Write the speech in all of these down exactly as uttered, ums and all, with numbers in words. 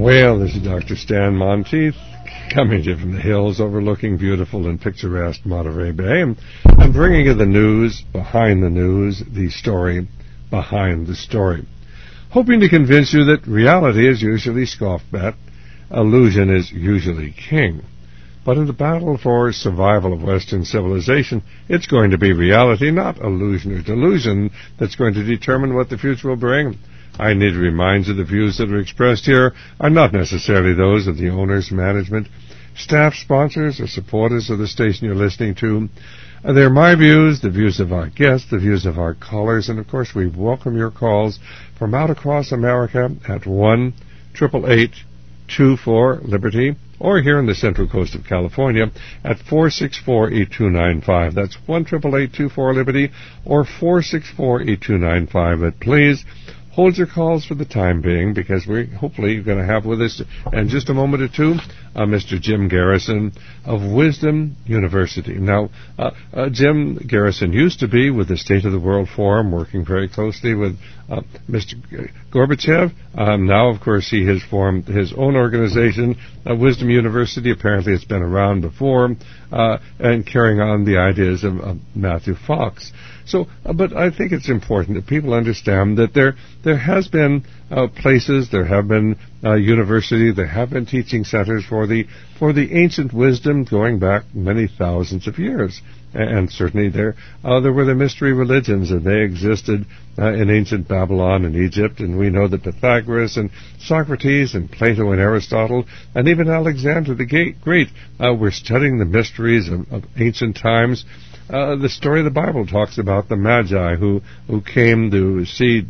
Well, this is Doctor Stan Monteith, coming to you from the hills overlooking beautiful and picturesque Monterey Bay. And I'm bringing you the news behind the news, the story behind the story, hoping to convince you that reality is usually scoffed at, illusion is usually king. But in the battle for survival of Western civilization, it's going to be reality, not illusion or delusion, that's going to determine what the future will bring. I need to remind you the views that are expressed here are not necessarily those of the owners, management, staff, sponsors, or supporters of the station you're listening to. They're my views, the views of our guests, the views of our callers, and of course we welcome your calls from out across America at one eight eight eight, two four, Liberty, or here in the Central Coast of California at four six four, eight two nine five. That's one eight eight eight, two four, Liberty, or four six four, eight two nine five. But please hold your calls for the time being, because we're hopefully going to have with us in just a moment or two uh, Mister Jim Garrison of Wisdom University. Now, uh, uh, Jim Garrison used to be with the State of the World Forum, working very closely with uh, Mister Gorbachev. Um, now, of course, he has formed his own organization, uh, Wisdom University. Apparently, it's been around before, uh, and carrying on the ideas of, of Matthew Fox. So, uh, but I think it's important that people understand that there there has been uh, places, there have been uh, universities, there have been teaching centers for the for the ancient wisdom going back many thousands of years, and, and certainly there uh, there were the mystery religions, and they existed uh, in ancient Babylon and Egypt, and we know that Pythagoras and Socrates and Plato and Aristotle and even Alexander the Great uh, were studying the mysteries of, of ancient times. Uh, the story of the Bible talks about the Magi who, who came to see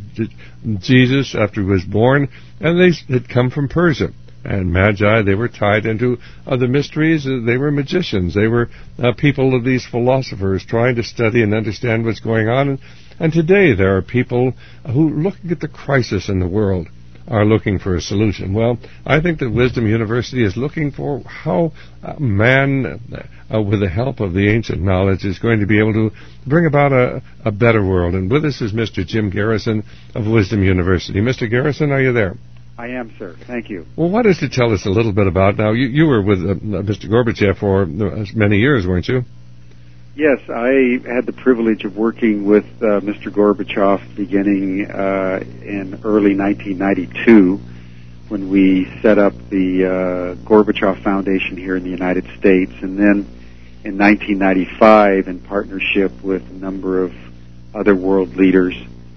Jesus after he was born, and they had come from Persia. And Magi, they were tied into uh, the mysteries. Uh, they were magicians. They were uh, people of these philosophers trying to study and understand what's going on. And, and today there are people who, looking at the crisis in the world, are looking for a solution. Well, I think that Wisdom University is looking for how uh, man, uh, with the help of the ancient knowledge, is going to be able to bring about a, a better world. And with us is Mister Jim Garrison of Wisdom University. Mister Garrison, are you there? I am, sir. Thank you. Well, why don't you tell us a little bit about, now, you, you were with uh, Mister Gorbachev for many years, weren't you? Yes, I had the privilege of working with uh, Mister Gorbachev beginning uh, in early nineteen ninety-two when we set up the uh, Gorbachev Foundation here in the United States, and then in nineteen ninety-five, in partnership with a number of other world leaders,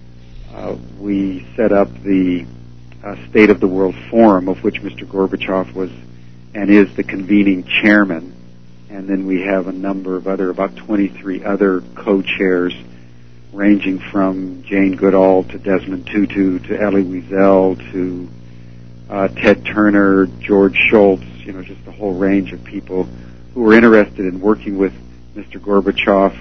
uh, we set up the uh, State of the World Forum, of which Mister Gorbachev was and is the convening chairman. And then we have a number of other, about twenty-three other co-chairs, ranging from Jane Goodall to Desmond Tutu to Elie Wiesel to uh, Ted Turner, George Shultz, you know, just a whole range of people who were interested in working with Mister Gorbachev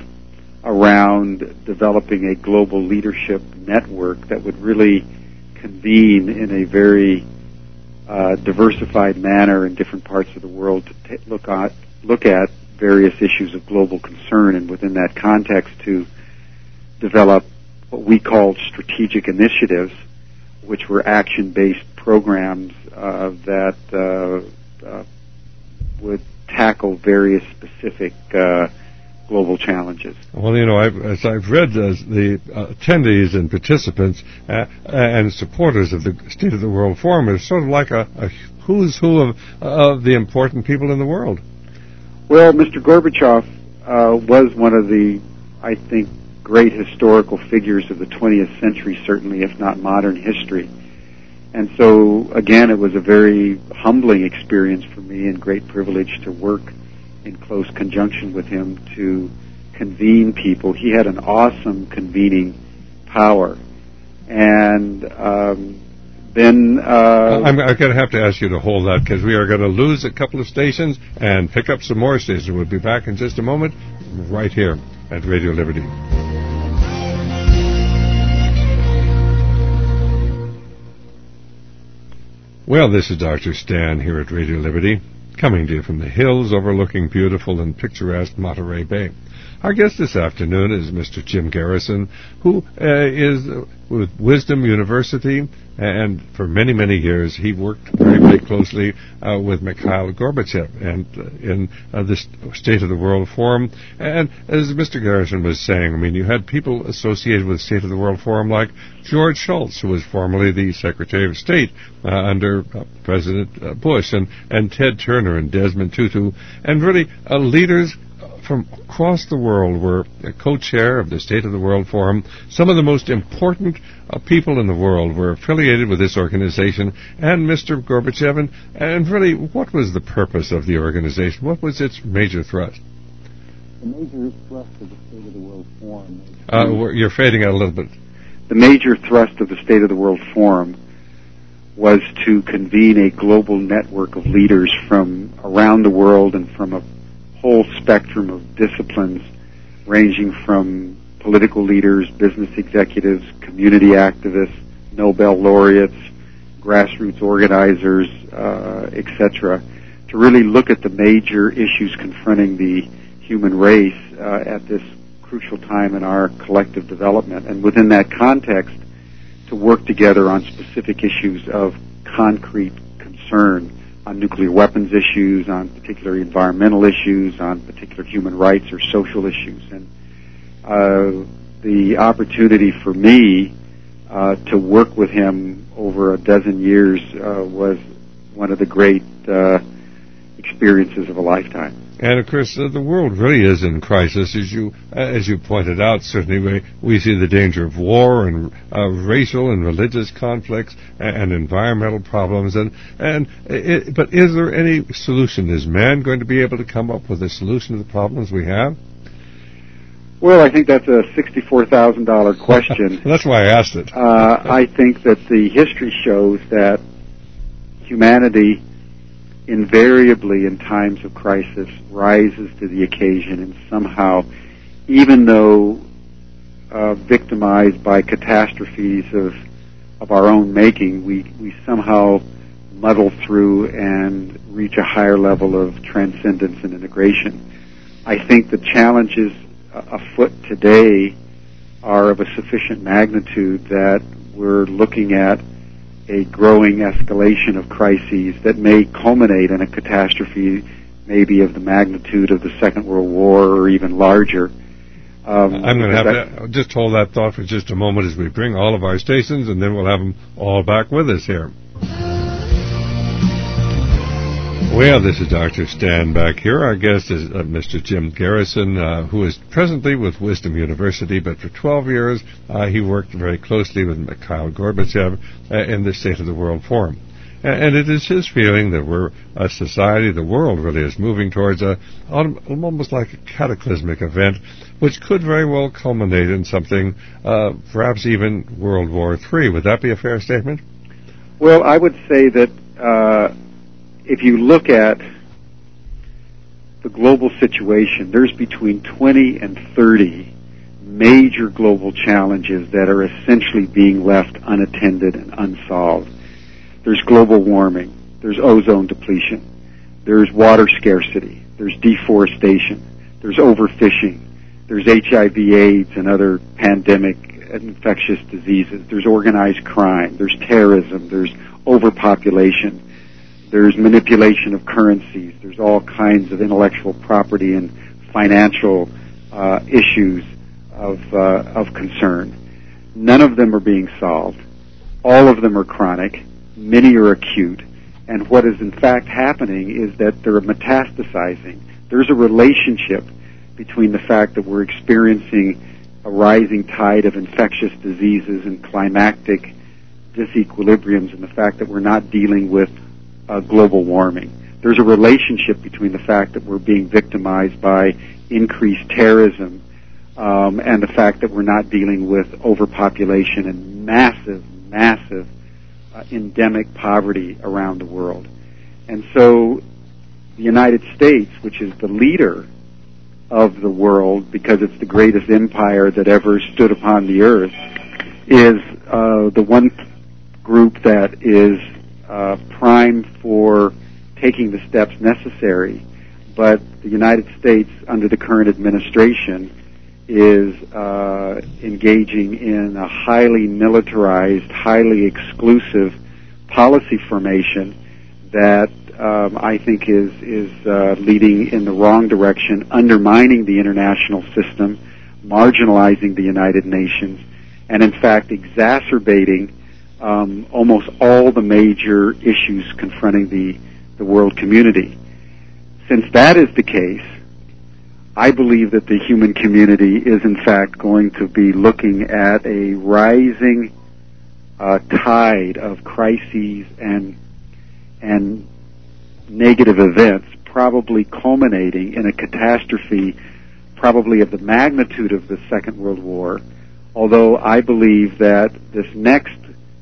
around developing a global leadership network that would really convene in a very uh, diversified manner in different parts of the world to t- look at look at various issues of global concern, and within that context to develop what we called strategic initiatives, which were action-based programs uh, that uh, uh, would tackle various specific uh, global challenges. Well, you know, I've, as I've read uh, the uh, attendees and participants uh, and supporters of the State of the World Forum, it's sort of like a, a who's who of, of the important people in the world. Well, Mister Gorbachev uh, was one of the, I think, great historical figures of the twentieth century, certainly, if not modern history. And so, again, it was a very humbling experience for me and great privilege to work in close conjunction with him to convene people. He had an awesome convening power. And um, then... Uh, I'm, I'm going to have to ask you to hold that, because we are going to lose a couple of stations and pick up some more stations. We'll be back in just a moment, right here at Radio Liberty. Well, this is Doctor Stan here at Radio Liberty, coming to you from the hills overlooking beautiful and picturesque Monterey Bay. Our guest this afternoon is Mister Jim Garrison, who uh, is uh, with Wisdom University, and for many, many years he worked very, very closely uh, with Mikhail Gorbachev and uh, in uh, the State of the World Forum. And as Mister Garrison was saying, I mean, you had people associated with the State of the World Forum like George Shultz, who was formerly the Secretary of State uh, under uh, President uh, Bush, and, and Ted Turner and Desmond Tutu, and really uh, leaders from across the world were a co-chair of the State of the World Forum. Some of the most important uh, people in the world were affiliated with this organization, and Mister Gorbachev. And, and really, what was the purpose of the organization? What was its major thrust? The major thrust of the State of the World Forum... Uh, you're fading out a little bit. The major thrust of the State of the World Forum was to convene a global network of leaders from around the world and from a whole spectrum of disciplines, ranging from political leaders, business executives, community activists, Nobel laureates, grassroots organizers, uh, et cetera, to really look at the major issues confronting the human race uh, at this crucial time in our collective development. And within that context, to work together on specific issues of concrete concern, on nuclear weapons issues, on particular environmental issues, on particular human rights or social issues. And uh, the opportunity for me uh, to work with him over a dozen years uh, was one of the great uh, experiences of a lifetime. And of course, uh, the world really is in crisis, as you uh, as you pointed out. Certainly, we, we see the danger of war and uh, racial and religious conflicts and, and environmental problems. And and it, but is there any solution? Is man going to be able to come up with a solution to the problems we have? Well, I think that's a sixty-four thousand dollars question. That's why I asked it. uh, I think that the history shows that humanity invariably in times of crisis rises to the occasion, and somehow, even though uh, victimized by catastrophes of of our own making, we, we somehow muddle through and reach a higher level of transcendence and integration. I think the challenges afoot today are of a sufficient magnitude that we're looking at a growing escalation of crises that may culminate in a catastrophe maybe of the magnitude of the Second World War or even larger. Um, I'm going to have to just hold that thought for just a moment as we bring all of our stations, and then we'll have them all back with us here. Well, this is Doctor Stan back here. Our guest is uh, Mister Jim Garrison, uh, who is presently with Wisdom University, but for twelve years uh, he worked very closely with Mikhail Gorbachev uh, in the State of the World Forum. And, and it is his feeling that we're a society, the world really is moving towards a almost like a cataclysmic event, which could very well culminate in something, uh, perhaps even World War Three. Would that be a fair statement? Well, I would say that uh, if you look at the global situation, there's between twenty and thirty major global challenges that are essentially being left unattended and unsolved. There's global warming, there's ozone depletion, there's water scarcity, there's deforestation, there's overfishing, there's H I V AIDS and other pandemic infectious diseases, there's organized crime, there's terrorism, there's overpopulation, there's manipulation of currencies, there's all kinds of intellectual property and financial uh, issues of uh, of concern. None of them are being solved. All of them are chronic. Many are acute. And what is in fact happening is that they're metastasizing. There's a relationship between the fact that we're experiencing a rising tide of infectious diseases and climactic disequilibriums and the fact that we're not dealing with uh, global warming. There's a relationship between the fact that we're being victimized by increased terrorism um, and the fact that we're not dealing with overpopulation and massive, massive uh, endemic poverty around the world. And so the United States, which is the leader of the world because it's the greatest empire that ever stood upon the earth, is uh, the one group that is uh, primed for taking the steps necessary, but the United States, under the current administration, is uh, engaging in a highly militarized, highly exclusive policy formation that um, I think is is uh, leading in the wrong direction, undermining the international system, marginalizing the United Nations, and in fact exacerbating um, almost all the major issues confronting the, the world community. Since that is the case, I believe that the human community is in fact going to be looking at a rising uh, tide of crises and and negative events, probably culminating in a catastrophe probably of the magnitude of the Second World War, although I believe that this next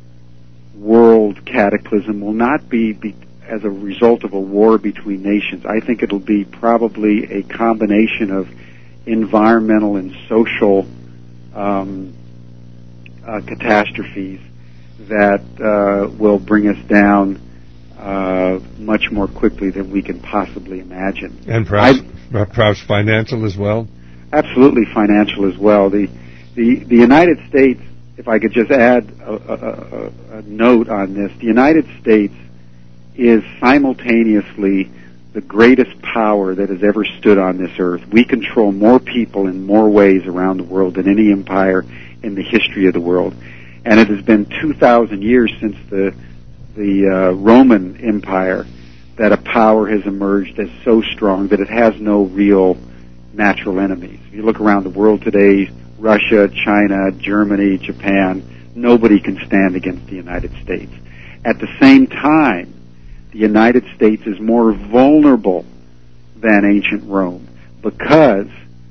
world cataclysm will not be, be as a result of a war between nations. I think it'll be probably a combination of environmental and social um, uh, catastrophes that uh, will bring us down uh, much more quickly than we can possibly imagine. And perhaps, I, perhaps financial as well? Absolutely financial as well. The, the, the United States, if I could just add a, a, a, a note on this, the United States is simultaneously the greatest power that has ever stood on this earth. We control more people in more ways around the world than any empire in the history of the world. And it has been two thousand years since the the uh, Roman Empire that a power has emerged as so strong that it has no real natural enemies. If you look around the world today, Russia, China, Germany, Japan, nobody can stand against the United States. At the same time, the United States is more vulnerable than ancient Rome because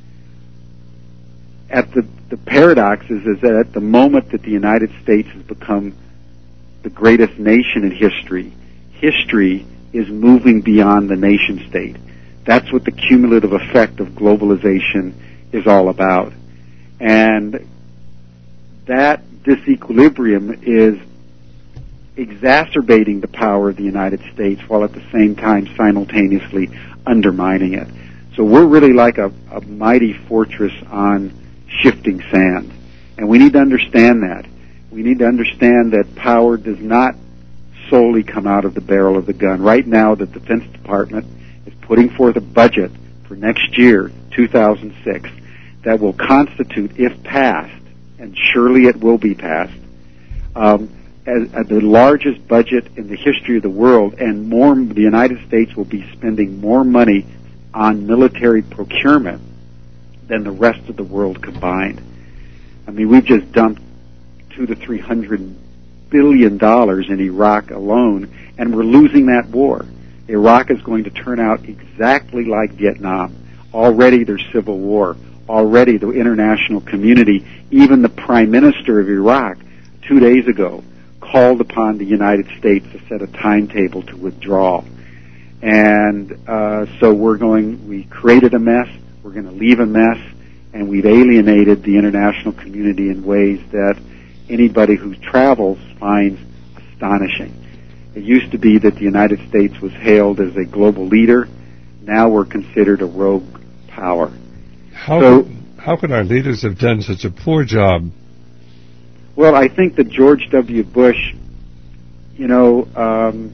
at the, the paradox is, is that at the moment that the United States has become the greatest nation in history, history is moving beyond the nation state. That's what the cumulative effect of globalization is all about. And that disequilibrium is exacerbating the power of the United States while at the same time simultaneously undermining it. So we're really like a, a mighty fortress on shifting sand. And we need to understand that. We need to understand that power does not solely come out of the barrel of the gun. Right now, the Defense Department is putting forth a budget for next year, two thousand six, that will constitute, if passed, and surely it will be passed, um, as, as the largest budget in the history of the world, and more, the United States will be spending more money on military procurement than the rest of the world combined. I mean, we've just dumped two to three hundred billion dollars in Iraq alone, and we're losing that war. Iraq is going to turn out exactly like Vietnam. Already there's civil war. Already the international community, even the Prime Minister of Iraq, two days ago, called upon the United States to set a timetable to withdraw. And uh, so we're going, we created a mess, we're going to leave a mess, and we've alienated the international community in ways that anybody who travels finds astonishing. It used to be that the United States was hailed as a global leader. Now we're considered a rogue power. How, so, could, how could our leaders have done such a poor job? Well, I think that George W. Bush, you know, um,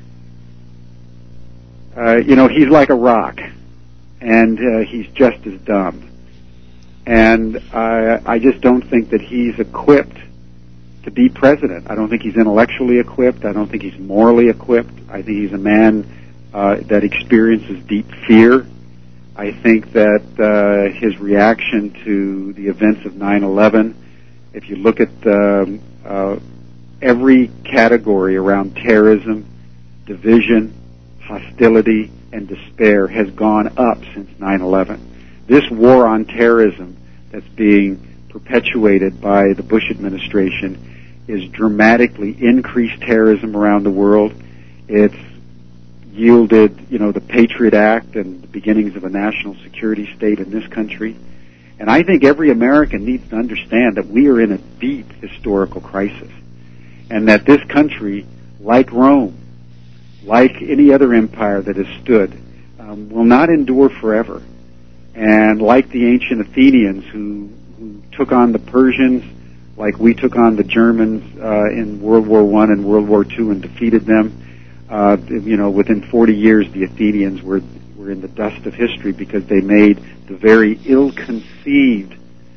uh, you know, he's like a rock, and uh, he's just as dumb. And I, I just don't think that he's equipped to be president. I don't think he's intellectually equipped. I don't think he's morally equipped. I think he's a man uh, that experiences deep fear. I think that uh, his reaction to the events of nine eleven, if you look at um, uh, every category around terrorism, division, hostility, and despair has gone up since nine eleven. This war on terrorism that's being perpetuated by the Bush administration is dramatically increased terrorism around the world. It's yielded, you know, the Patriot Act and the beginnings of a national security state in this country. And I think every American needs to understand that we are in a deep historical crisis, and that this country, like Rome, like any other empire that has stood, uh, um, will not endure forever. And like the ancient Athenians who, who took on the Persians, like we took on the Germans uh, in World War One and World War Two and defeated them, uh, you know, within forty years the Athenians were were in the dust of history because they made the very ill-conceived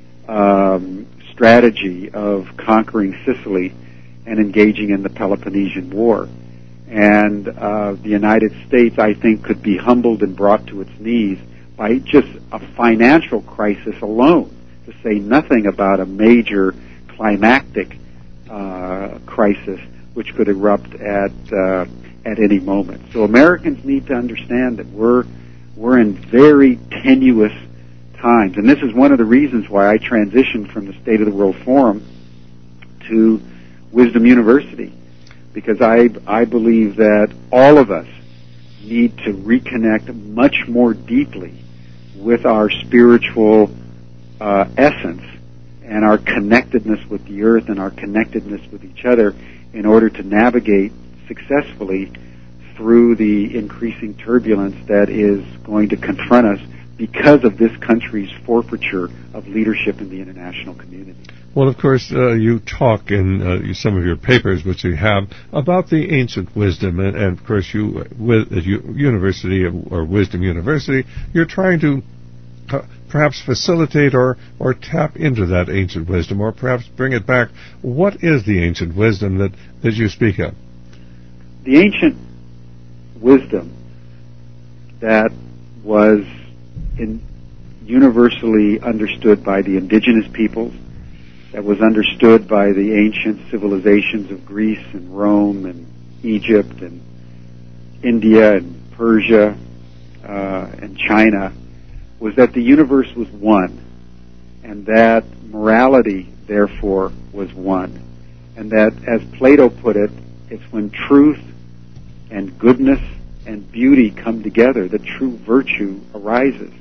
um, strategy of conquering Sicily and engaging in the Peloponnesian War. And uh, the United States, I think, could be humbled and brought to its knees by just a financial crisis alone, to say nothing about a major climactic uh, crisis which could erupt at uh, at any moment. So Americans need to understand that we're we're in very tenuous times, and this is one of the reasons why I transitioned from the State of the World Forum to Wisdom University, because I I believe that all of us need to reconnect much more deeply with our spiritual uh, essence and our connectedness with the earth and our connectedness with each other in order to navigate successfully through the increasing turbulence that is going to confront us because of this country's forfeiture of leadership in the international community. Well, of course, uh, you talk in uh, some of your papers, which you have, about the ancient wisdom, and, and of course, you, with at University of, or Wisdom University, you're trying to uh, perhaps facilitate or, or tap into that ancient wisdom, or perhaps bring it back. What is the ancient wisdom that, that you speak of? The ancient wisdom that was in universally understood by the indigenous peoples, that was understood by the ancient civilizations of Greece and Rome and Egypt and India and Persia uh, and China, was that the universe was one, and that morality, therefore, was one. And that, as Plato put it, it's when truth and goodness and beauty come together that true virtue arises.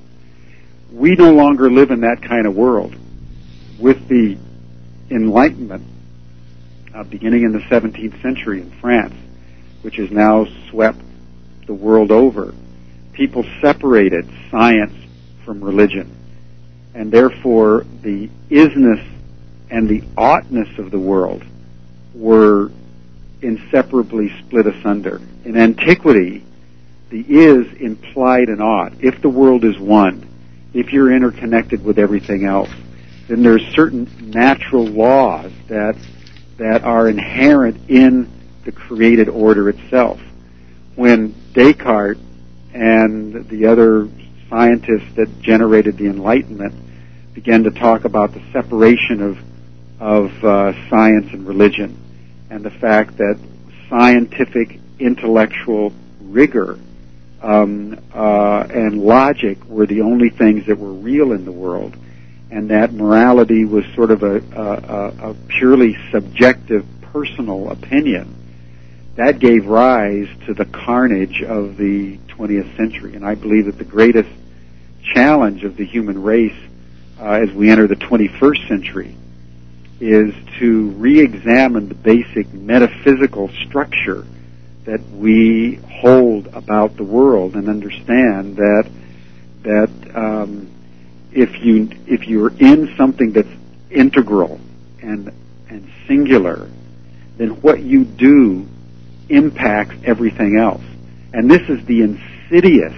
We no longer live in that kind of world. With the Enlightenment, uh, beginning in the seventeenth century in France, which has now swept the world over, people separated science from religion. And therefore, the isness and the oughtness of the world were inseparably split asunder. In antiquity, the is implied an ought. If the world is one, if you're interconnected with everything else, then there's certain natural laws that that are inherent in the created order itself. When Descartes and the other scientists that generated the Enlightenment began to talk about the separation of of uh, science and religion, and the fact that scientific intellectual rigor um, uh, and logic were the only things that were real in the world, and that morality was sort of a, a, a purely subjective personal opinion, that gave rise to the carnage of the twentieth century. And I believe that the greatest challenge of the human race uh, as we enter the twenty-first century is to re-examine the basic metaphysical structure that we hold about the world, and understand that that um, if you if you're in something that's integral and and singular, then what you do impacts everything else. And this is the insidious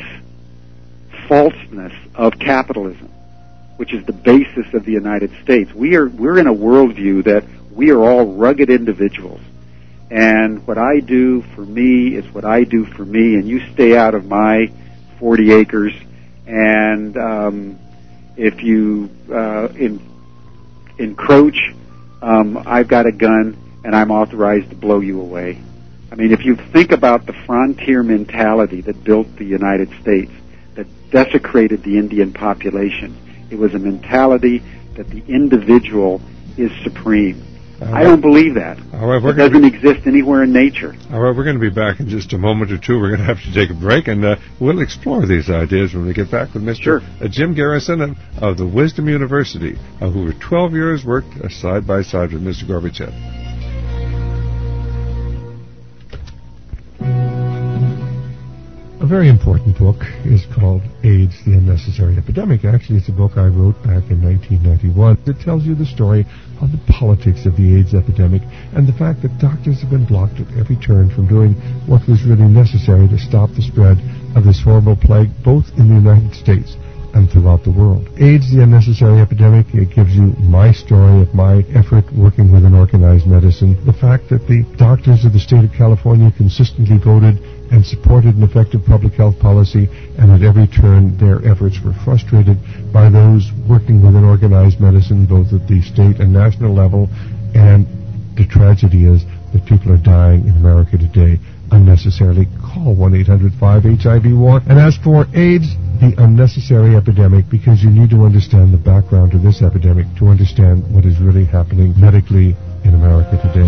falseness of capitalism, which is the basis of the United States. We are we're in a worldview that we are all rugged individuals, and what I do for me is what I do for me, and you stay out of my forty acres, and um, if you uh, in, encroach, um, I've got a gun, and I'm authorized to blow you away. I mean, if you think about the frontier mentality that built the United States, that desecrated the Indian population, it was a mentality that the individual is supreme. Right. I don't believe that. Right, it doesn't be, exist anywhere in nature. All right, we're going to be back in just a moment or two. We're going to have to take a break, and uh, we'll explore these ideas when we get back with Mister Sure. Uh, Jim Garrison of, of the Wisdom University, uh, who for twelve years worked uh, side by side with Mister Gorbachev. very important book is called AIDS, the Unnecessary Epidemic. Actually, it's a book I wrote back in nineteen ninety-one. It tells you the story of the politics of the AIDS epidemic and the fact that doctors have been blocked at every turn from doing what was really necessary to stop the spread of this horrible plague, both in the United States and throughout the world. AIDS, the Unnecessary Epidemic, it gives you my story of my effort working with an organized medicine. The fact that the doctors of the state of California consistently voted and supported an effective public health policy, and at every turn their efforts were frustrated by those working with an organized medicine, both at the state and national level. And the tragedy is that people are dying in America today unnecessarily. Call one eight hundred five H I V war. And as for AIDS, the Unnecessary Epidemic, because you need to understand the background to this epidemic to understand what is really happening medically in America today.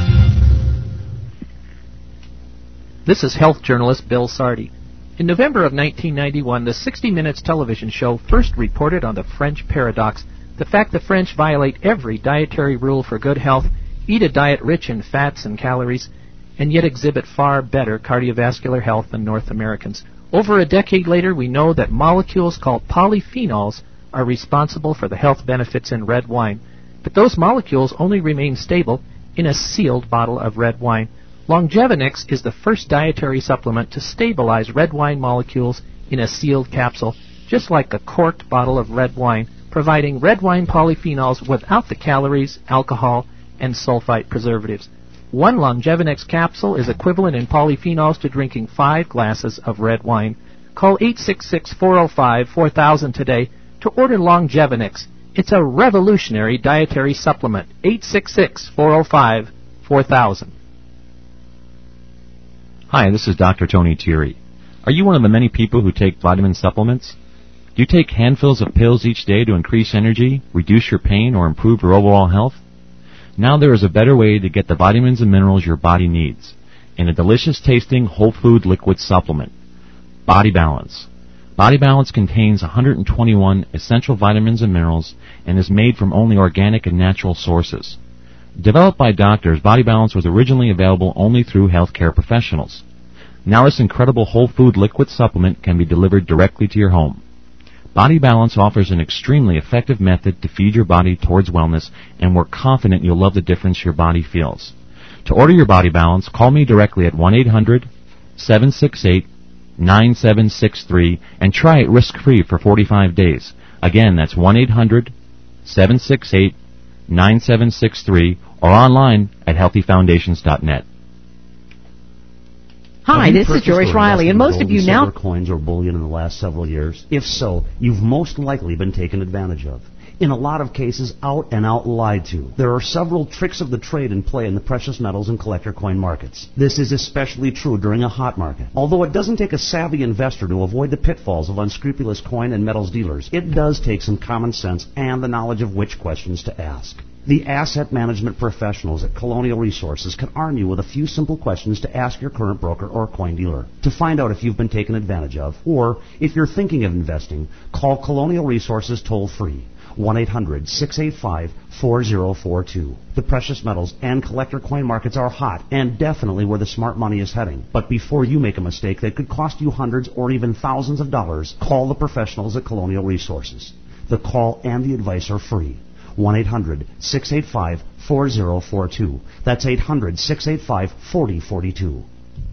This is health journalist Bill Sardi. In November of nineteen ninety-one, the sixty minutes television show first reported on the French paradox, the fact the French violate every dietary rule for good health, eat a diet rich in fats and calories, and yet exhibit far better cardiovascular health than North Americans. Over a decade later, we know that molecules called polyphenols are responsible for the health benefits in red wine. But those molecules only remain stable in a sealed bottle of red wine. Longevinix is the first dietary supplement to stabilize red wine molecules in a sealed capsule, just like a corked bottle of red wine, providing red wine polyphenols without the calories, alcohol, and sulfite preservatives. One Longevinix capsule is equivalent in polyphenols to drinking five glasses of red wine. Call eight six six, four oh five, four thousand today to order Longevinix. It's a revolutionary dietary supplement. eight six six, four oh five, four thousand. Hi, this is Doctor Tony Thierry. Are you one of the many people who take vitamin supplements? Do you take handfuls of pills each day to increase energy, reduce your pain, or improve your overall health? Now there is a better way to get the vitamins and minerals your body needs in a delicious-tasting whole food liquid supplement, Body Balance. Body Balance contains one hundred twenty-one essential vitamins and minerals and is made from only organic and natural sources. Developed by doctors, Body Balance was originally available only through healthcare professionals. Now this incredible whole food liquid supplement can be delivered directly to your home. Body Balance offers an extremely effective method to feed your body towards wellness, and we're confident you'll love the difference your body feels. To order your Body Balance, call me directly at one eight hundred, seven six eight, nine seven six three and try it risk-free for forty-five days. Again, that's one eight hundred, seven six eight, nine seven six three or online at healthy foundations dot net. Hi, this is Joyce Riley, and most of you now... coins or bullion in the last several years? If so, you've most likely been taken advantage of. In a lot of cases, out and out lied to. There are several tricks of the trade in play in the precious metals and collector coin markets. This is especially true during a hot market. Although it doesn't take a savvy investor to avoid the pitfalls of unscrupulous coin and metals dealers, it does take some common sense and the knowledge of which questions to ask. The asset management professionals at Colonial Resources can arm you with a few simple questions to ask your current broker or coin dealer to find out if you've been taken advantage of, or if you're thinking of investing, call Colonial Resources toll-free, one eight hundred, six eight five, four oh four two. The precious metals and collector coin markets are hot and definitely where the smart money is heading. But before you make a mistake that could cost you hundreds or even thousands of dollars, call the professionals at Colonial Resources. The call and the advice are free. one eight hundred, six eight five, four oh four two. That's eight hundred, six eight five, four oh four two.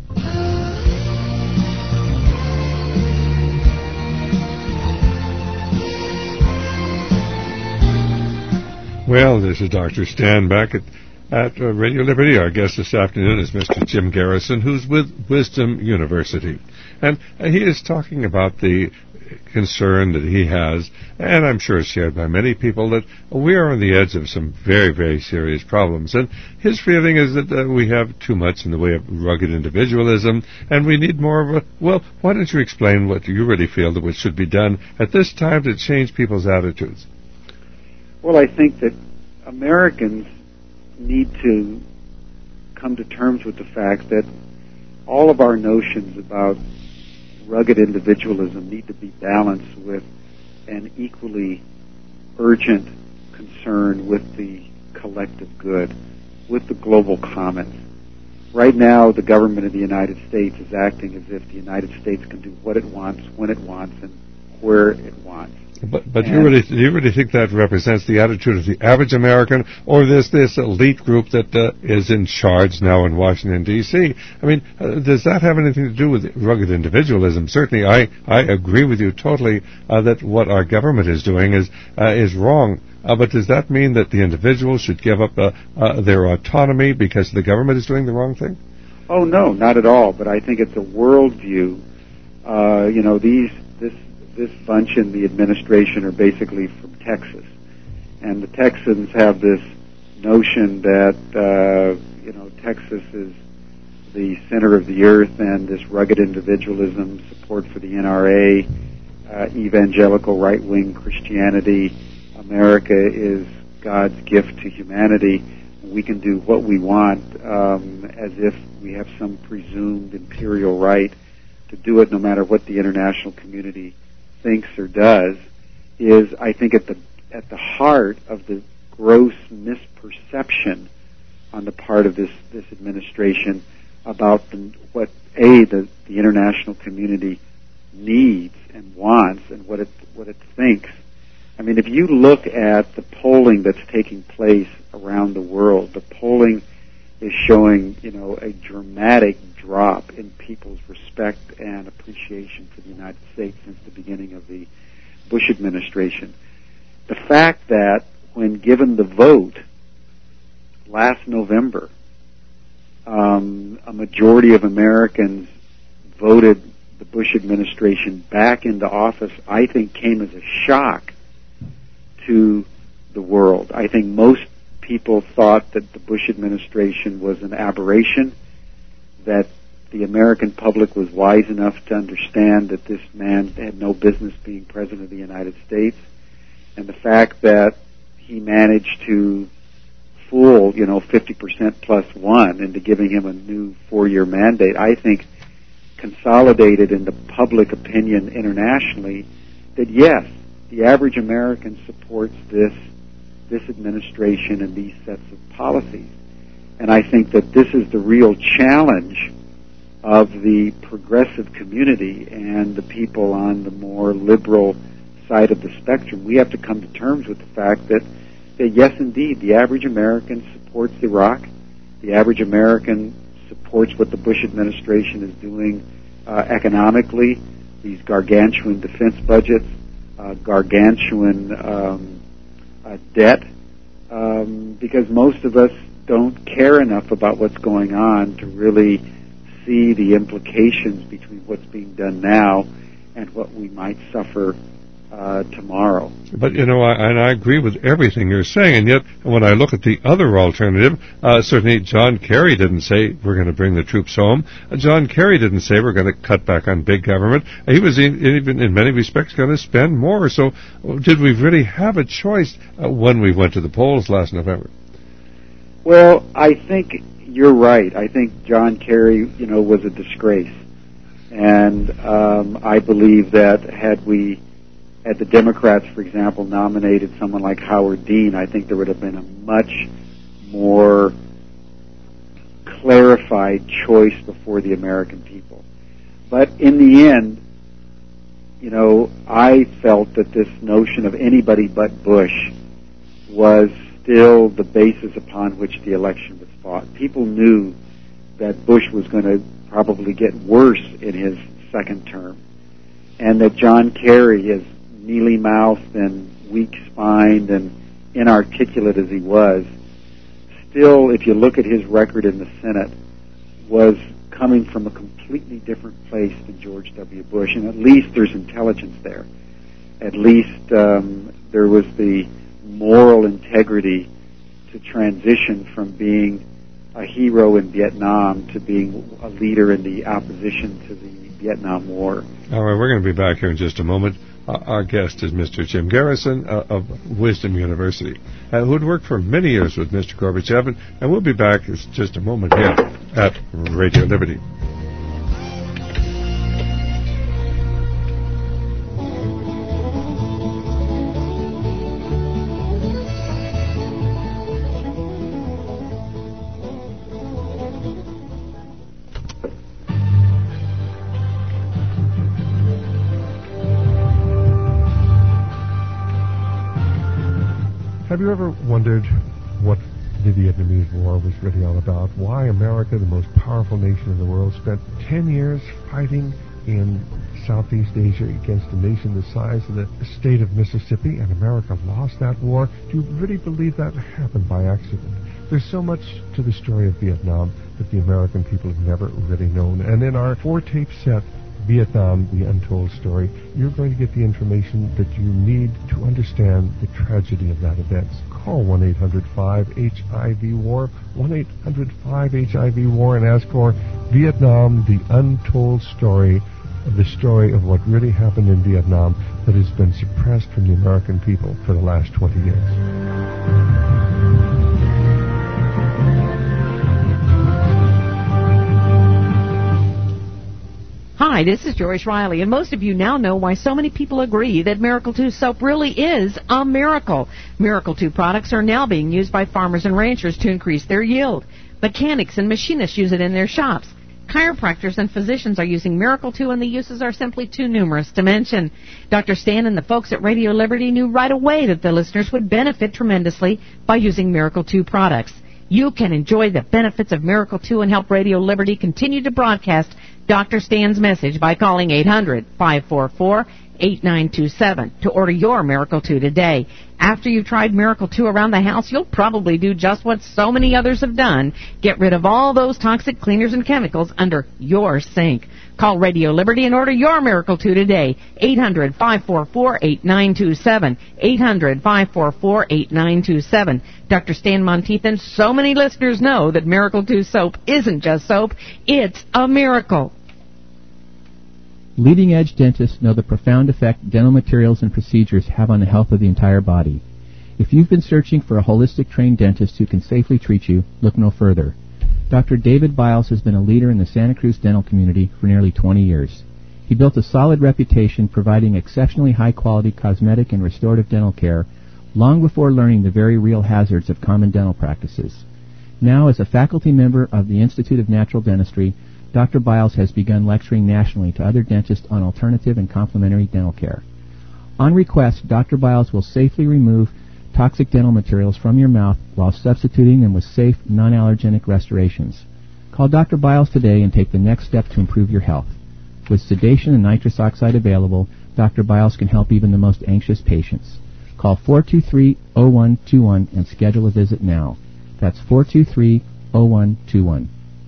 Well, this is Doctor Stan back at, at uh, Radio Liberty. Our guest this afternoon is Mister Jim Garrison, who's with Wisdom University. And uh, he is talking about the concern that he has, and I'm sure shared by many people, that we are on the edge of some very, very serious problems. And his feeling is that uh, we have too much in the way of rugged individualism, and we need more of a... Well, why don't you explain what you really feel that what should be done at this time to change people's attitudes? Well, I think that Americans need to come to terms with the fact that all of our notions about rugged individualism need to be balanced with an equally urgent concern with the collective good, with the global commons. right now the government of the United States is acting as if the United States can do what it wants, when it wants, and where it wants. But but you really you really think that represents the attitude of the average American, or this this elite group that uh, is in charge now in Washington D C? I mean, uh, does that have anything to do with rugged individualism? Certainly, I I agree with you totally uh, that what our government is doing is uh, is wrong. Uh, but does that mean that the individual should give up uh, uh, their autonomy because the government is doing the wrong thing? Oh no, not at all. But I think it's a worldview. Uh, you know, these this. This bunch in the administration are basically from Texas, and the Texans have this notion that uh, you know Texas is the center of the earth, and this rugged individualism, support for the N R A, uh, evangelical right-wing Christianity, America is God's gift to humanity. We can do what we want, um, as if we have some presumed imperial right to do it, no matter what the international community thinks or does, is, I think, at the at the heart of the gross misperception on the part of this, this administration about the, what a the, the international community needs and wants and what it what it thinks. I mean, if you look at the polling that's taking place around the world, the polling is showing, you know, a dramatic drop in people's respect and appreciation for the United States since the beginning of the Bush administration. The fact that when given the vote last November, um, a majority of Americans voted the Bush administration back into office, I think came as a shock to the world. I think most people thought that the Bush administration was an aberration, that the American public was wise enough to understand that this man had no business being president of the United States, and the fact that he managed to fool, you know, fifty percent plus one into giving him a new four-year mandate, I think consolidated into public opinion internationally that yes, the average American supports this this administration and these sets of policies. And I think that this is the real challenge of the progressive community and the people on the more liberal side of the spectrum. We have to come to terms with the fact that, that yes, indeed, the average American supports Iraq. The average American supports what the Bush administration is doing uh, economically, these gargantuan defense budgets, uh, gargantuan um, Uh, debt, um, because most of us don't care enough about what's going on to really see the implications between what's being done now and what we might suffer uh, tomorrow. But, you know, I, and I agree with everything you're saying, and yet when I look at the other alternative, uh, certainly John Kerry didn't say we're going to bring the troops home. Uh, John Kerry didn't say we're going to cut back on big government. He was in, even in many respects going to spend more. So did we really have a choice uh, when we went to the polls last November? Well, I think you're right. I think John Kerry, you know, was a disgrace. And um, I believe that had we Had the Democrats, for example, nominated someone like Howard Dean, I think there would have been a much more clarified choice before the American people. But in the end, you know, I felt that this notion of anybody but Bush was still the basis upon which the election was fought. People knew that Bush was going to probably get worse in his second term, and that John Kerry is mealy-mouthed and weak-spined and inarticulate as he was, still, if you look at his record in the Senate, was coming from a completely different place than George W. Bush, and at least there's intelligence there. At least um, there was the moral integrity to transition from being a hero in Vietnam to being a leader in the opposition to the Vietnam War. All right, we're going to be back here in just a moment. Uh, our guest is Mister Jim Garrison uh, of Wisdom University, uh, who had worked for many years with Mister Gorbachev, and, and we'll be back in just a moment here at Radio Liberty. Have you ever wondered what the Vietnamese War was really all about? Why America, the most powerful nation in the world, spent ten years fighting in Southeast Asia against a nation the size of the state of Mississippi, and America lost that war? Do you really believe that happened by accident? There's so much to the story of Vietnam that the American people have never really known. And in our four-tape set, Vietnam, The Untold Story, you're going to get the information that you need to understand the tragedy of that event. Call one eight hundred five H I V war, one eight hundred five H I V war, and ask for Vietnam, The Untold Story, the story of what really happened in Vietnam that has been suppressed from the American people for the last twenty years. Hi, this is Joyce Riley, and most of you now know why so many people agree that Miracle two soap really is a miracle. Miracle two products are now being used by farmers and ranchers to increase their yield. Mechanics and machinists use it in their shops. Chiropractors and physicians are using Miracle two, and the uses are simply too numerous to mention. Doctor Stan and the folks at Radio Liberty knew right away that the listeners would benefit tremendously by using Miracle two products. You can enjoy the benefits of Miracle two and help Radio Liberty continue to broadcast Doctor Stan's message by calling eight hundred five four four eight nine two seven to order your Miracle two today. After you've tried Miracle two around the house, you'll probably do just what so many others have done. Get rid of all those toxic cleaners and chemicals under your sink. Call Radio Liberty and order your Miracle two today. eight hundred five four four eight nine two seven. eight hundred five four four eight nine two seven. Doctor Stan Monteith and so many listeners know that Miracle two soap isn't just soap, it's a miracle. Leading-edge dentists know the profound effect dental materials and procedures have on the health of the entire body. If you've been searching for a holistic trained dentist who can safely treat you, look no further. Doctor David Biles has been a leader in the Santa Cruz dental community for nearly twenty years. He built a solid reputation providing exceptionally high-quality cosmetic and restorative dental care long before learning the very real hazards of common dental practices. Now, as a faculty member of the Institute of Natural Dentistry, Doctor Biles has begun lecturing nationally to other dentists on alternative and complementary dental care. On request, Doctor Biles will safely remove toxic dental materials from your mouth while substituting them with safe, non-allergenic restorations. Call Doctor Biles today and take the next step to improve your health. With sedation and nitrous oxide available, Doctor Biles can help even the most anxious patients. Call four two three, zero one two one and schedule a visit now. That's four two three, zero one two one.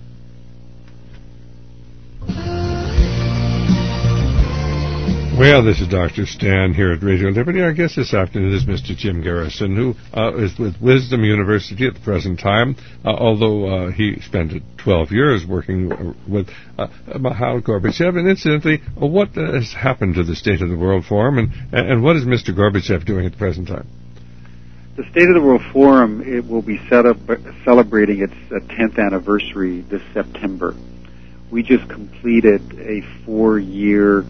Well, this is Doctor Stan here at Radio Liberty. Our guest this afternoon is Mister Jim Garrison, who uh, is with Wisdom University at the present time, uh, although uh, he spent twelve years working uh, with uh, Mikhail Gorbachev. And incidentally, uh, what uh, has happened to the State of the World Forum, and, and what is Mister Gorbachev doing at the present time? The State of the World Forum, it will be set up uh, celebrating its uh, tenth anniversary this September. We just completed a four-year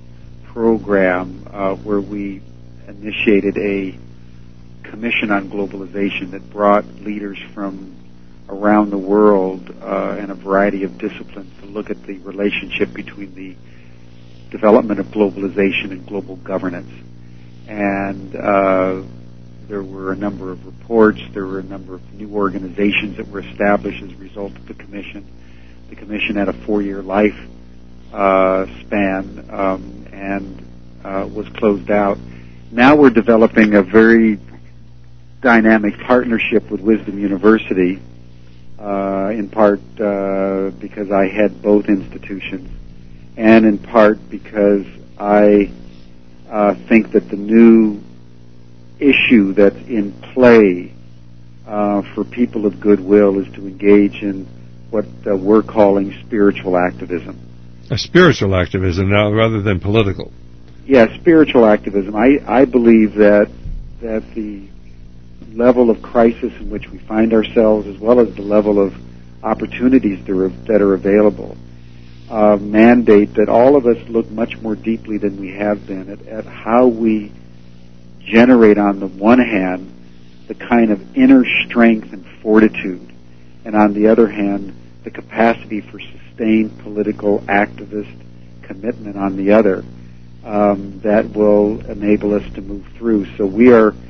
program uh, where we initiated a commission on globalization that brought leaders from around the world uh, in a variety of disciplines to look at the relationship between the development of globalization and global governance. And uh, there were a number of reports, there were a number of new organizations that were established as a result of the commission. The commission had a four-year life uh, span um, and uh, was closed out. Now we're developing a very dynamic partnership with Wisdom University, uh, in part uh, because I head both institutions, and in part because I uh, think that the new issue that's in play uh, for people of goodwill is to engage in what uh, we're calling spiritual activism. A spiritual activism now rather than political. Yeah, spiritual activism. I, I believe that that the level of crisis in which we find ourselves, as well as the level of opportunities that are, that are available, uh, mandate that all of us look much more deeply than we have been at, at how we generate, on the one hand, the kind of inner strength and fortitude, and on the other hand, the capacity for sustained political activist commitment on the other, um, that will enable us to move through. So we are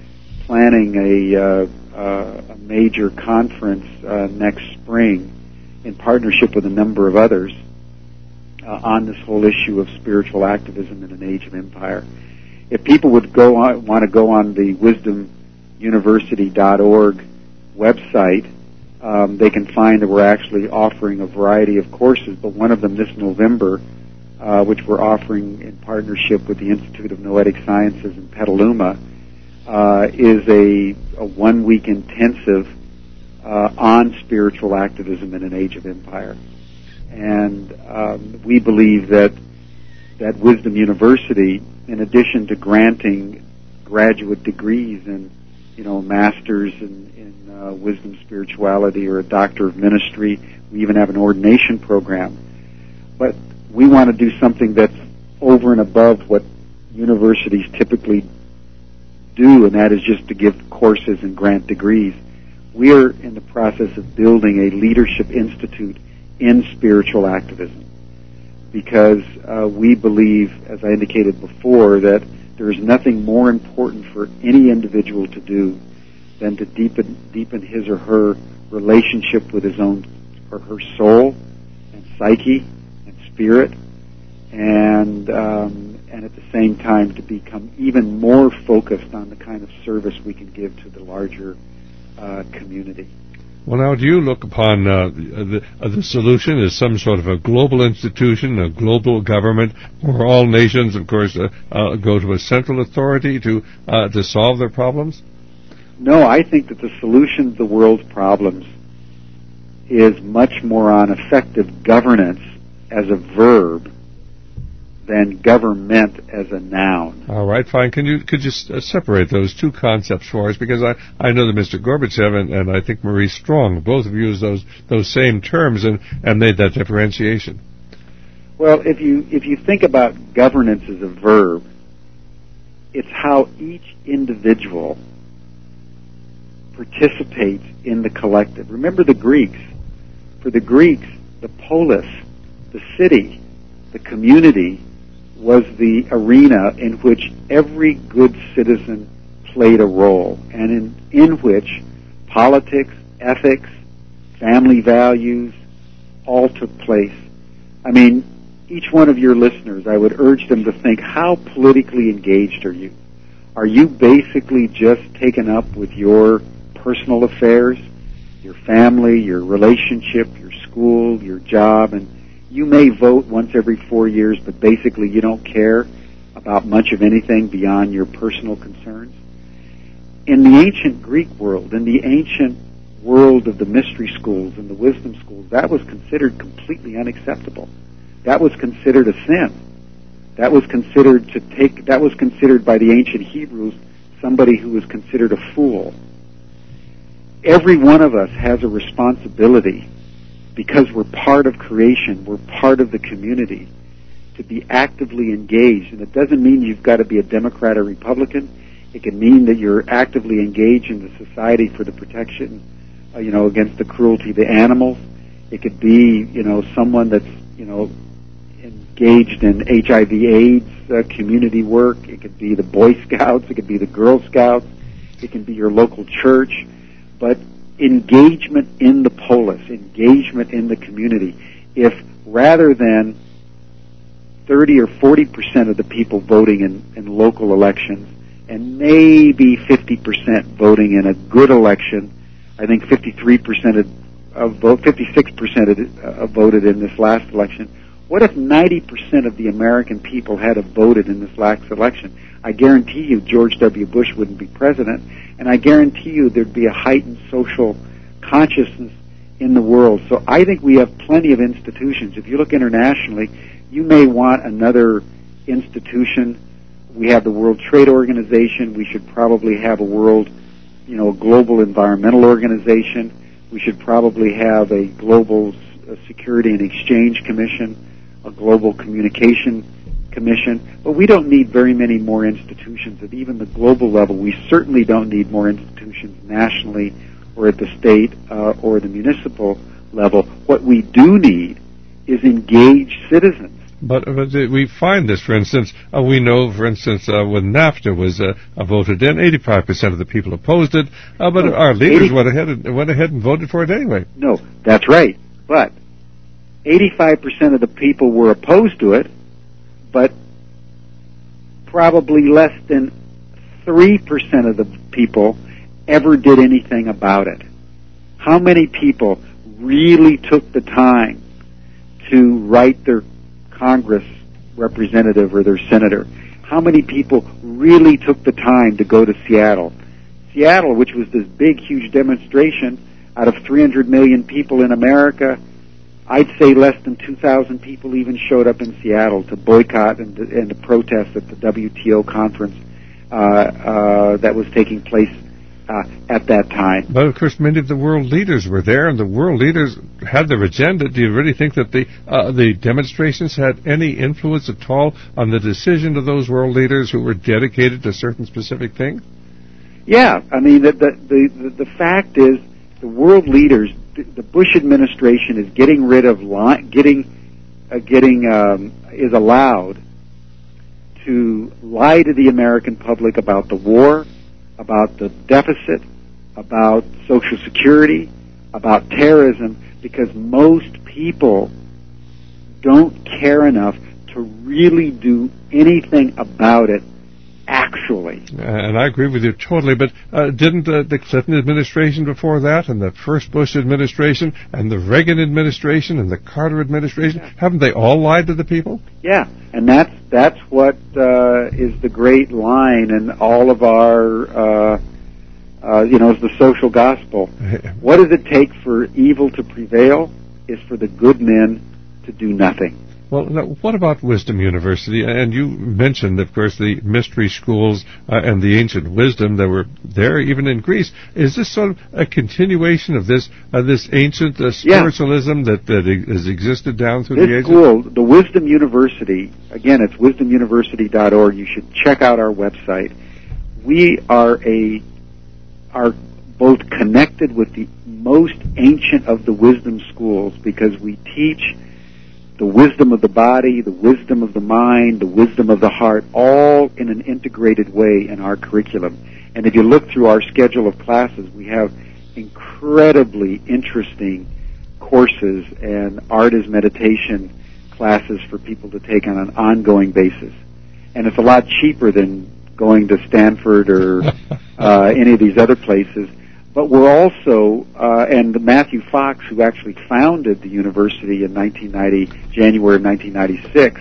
planning a, uh, uh, a major conference uh, next spring in partnership with a number of others uh, on this whole issue of spiritual activism in an age of empire. If people would go on, want to go on the wisdom university dot org website, um, they can find that we're actually offering a variety of courses, but one of them this November, uh, which we're offering in partnership with the Institute of Noetic Sciences in Petaluma, uh, is a, a one-week intensive uh, on spiritual activism in an age of empire. And um, we believe that that Wisdom University, in addition to granting graduate degrees in, you know, masters in, in uh, wisdom spirituality or a doctor of ministry, we even have an ordination program. But we want to do something that's over and above what universities typically do, and that is just to give courses and grant degrees. We are in the process of building a leadership institute in spiritual activism, because uh, we believe, as I indicated before, that there is nothing more important for any individual to do than to deepen deepen his or her relationship with his own or her soul and psyche and spirit, and um, and at the same time to become even more focused on the kind of service we can give to the larger uh, community. Well, now, do you look upon uh, the, uh, the solution as some sort of a global institution, a global government, where all nations, of course, uh, uh, go to a central authority to uh, to solve their problems? No, I think that the solution to the world's problems is much more on effective governance as a verb than government as a noun. All right, fine. Can you could you uh, separate those two concepts for us? Because I, I know that Mister Gorbachev and, and I think Maurice Strong both have used those those same terms and, and made that differentiation. Well, if you if you think about governance as a verb, it's how each individual participates in the collective. Remember the Greeks. For the Greeks, the polis, the city, the community, was the arena in which every good citizen played a role, and in, in which politics, ethics, family values all took place. I mean, each one of your listeners, I would urge them to think, how politically engaged are you? Are you basically just taken up with your personal affairs, your family, your relationship, your school, your job, and you may vote once every four years, but basically you don't care about much of anything beyond your personal concerns? In the ancient Greek world, in the ancient world of the mystery schools and the wisdom schools, that was considered completely unacceptable. That was considered a sin. That was considered to take, that was considered by the ancient Hebrews somebody who was considered a fool. Every one of us has a responsibility, because we're part of creation, we're part of the community, to be actively engaged. And it doesn't mean you've got to be a Democrat or Republican. It can mean that you're actively engaged in the society for the protection, uh, you know, against the cruelty of the animals. It could be, you know, someone that's, you know, engaged in H I V AIDS uh, community work. It could be the Boy Scouts. It could be the Girl Scouts. It can be your local church. But engagement in the polis, engagement in the community. If rather than thirty or forty percent of the people voting in, in local elections and maybe fifty percent voting in a good election, I think fifty-three percent of, of vote, fifty-six percent of, uh, voted in this last election. What if ninety percent of the American people had voted in this last election? I guarantee you George W. Bush wouldn't be president, and I guarantee you there'd be a heightened social consciousness in the world. So I think we have plenty of institutions. If you look internationally, you may want another institution. We have the World Trade Organization. We should probably have a world, you know, global environmental organization. We should probably have a global uh, security and exchange commission, a global communication commission. But we don't need very many more institutions at even the global level. We certainly don't need more institutions nationally or at the state uh, or the municipal level. What we do need is engaged citizens. But, but we find this, for instance, uh, we know, for instance, uh, when NAFTA was uh, uh, voted in, eighty-five percent of the people opposed it, uh, but no, our leaders eighty went ahead and went ahead and voted for it anyway. No, that's right. But eighty-five percent of the people were opposed to it, but probably less than three percent of the people ever did anything about it. How many people really took the time to write their Congress representative or their senator? How many people really took the time to go to Seattle? Seattle, which was this big, huge demonstration, out of three hundred million people in America, I'd say less than two thousand people even showed up in Seattle to boycott and to, and to protest at the W T O conference uh, uh, that was taking place uh, at that time. But, of course, many of the world leaders were there, and the world leaders had their agenda. Do you really think that the uh, the demonstrations had any influence at all on the decision of those world leaders who were dedicated to certain specific things? Yeah, I mean, the the the, the fact is, the world leaders, the Bush administration is getting rid of li- getting uh, getting um, is allowed to lie to the American public about the war, about the deficit, about Social Security, about terrorism, because most people don't care enough to really do anything about it. Actually. And I agree with you totally, but uh, didn't uh, the Clinton administration before that, and the first Bush administration, and the Reagan administration, and the Carter administration, yeah. haven't they all lied to the people? Yeah, and that's that's what uh, is the great line in all of our, uh, uh, you know, is the social gospel. What does it take for evil to prevail? Is for the good men to do nothing. Well, now, what about Wisdom University? And you mentioned, of course, the mystery schools uh, and the ancient wisdom that were there even in Greece. Is this sort of a continuation of this uh, this ancient uh, spiritualism yeah. that, that has existed down through this the ages? School, the Wisdom University, again, it's wisdom university dot org. You should check out our website. We are a are both connected with the most ancient of the wisdom schools because we teach the wisdom of the body, the wisdom of the mind, the wisdom of the heart, all in an integrated way in our curriculum. And if you look through our schedule of classes, we have incredibly interesting courses and art is meditation classes for people to take on an ongoing basis. And it's a lot cheaper than going to Stanford or uh, any of these other places. But we're also, uh, and Matthew Fox, who actually founded the university in nineteen ninety, January of nineteen ninety-six,